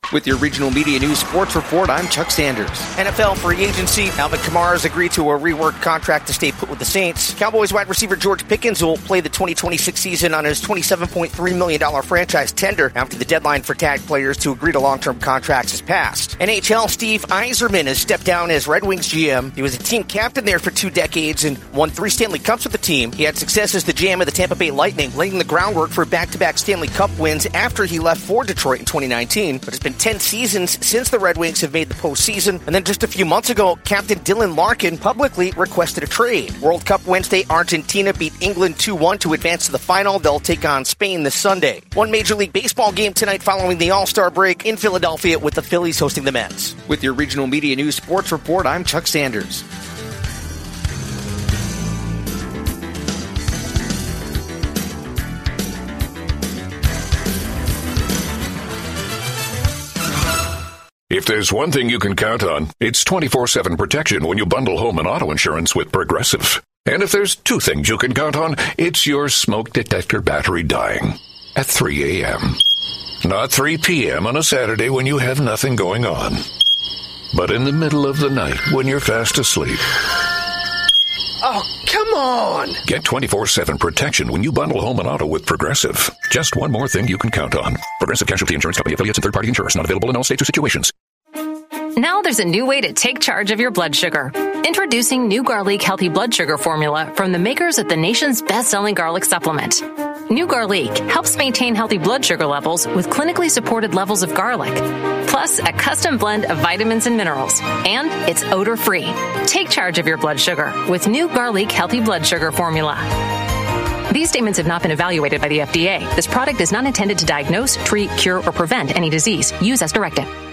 With your regional media news sports report, I'm Chuck Sanders. NFL free agency. Alvin Kamara has agreed to a reworked contract to stay put with the Saints. Cowboys wide receiver George Pickens will play the 2026 season on his $27.3 million franchise tender after the deadline for tag players to agree to long-term contracts has passed. NHL Steve Yzerman has stepped down as Red Wings GM. He was a team captain there for 2 decades and won 3 Stanley Cups with the team. He had success as the GM of the Tampa Bay Lightning, laying the groundwork for back-to-back Stanley Cup wins after he left for Detroit in 2019. But it's been 10 seasons since the Red Wings have made the postseason. And then just a few months ago, Captain Dylan Larkin publicly requested a trade. World Cup Wednesday, Argentina beat England 2-1 to advance to the final. They'll take on Spain this Sunday. One Major League Baseball game tonight following the All-Star break in Philadelphia with the Phillies hosting the Mets. With your regional media news sports report, I'm Chuck Sanders. If there's one thing you can count on, it's 24/7 protection when you bundle home and auto insurance with Progressive. And if there's 2 things you can count on, it's your smoke detector battery dying at 3 a.m. Not 3 p.m. on a Saturday when you have nothing going on, but in the middle of the night when you're fast asleep. Oh, come on! Get 24/7 protection when you bundle home and auto with Progressive. Just one more thing you can count on. Progressive Casualty Insurance Company, affiliates, and third-party insurers. Not available in all states or situations. Now there's a new way to take charge of your blood sugar. Introducing New Garlic Healthy Blood Sugar Formula from the makers of the nation's best-selling garlic supplement. New Garlic helps maintain healthy blood sugar levels with clinically supported levels of garlic, plus a custom blend of vitamins and minerals. And it's odor-free. Take charge of your blood sugar with New Garlic Healthy Blood Sugar Formula. These statements have not been evaluated by the FDA. This product is not intended to diagnose, treat, cure, or prevent any disease. Use as directed.